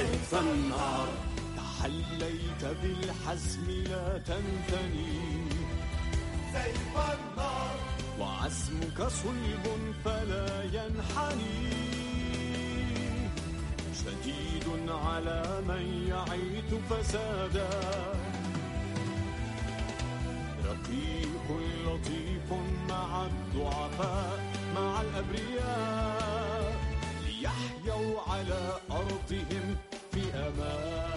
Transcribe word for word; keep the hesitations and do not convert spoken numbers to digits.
سيف النار. تحليت بالحزم لا تنثني سيف النار. وعزمك صلب فلا ينحني، شديد على من يعيث فسادا، رقيق لطيف مع الضعفاء مع الأبرياء، ليحيوا على أرضهم في أمان.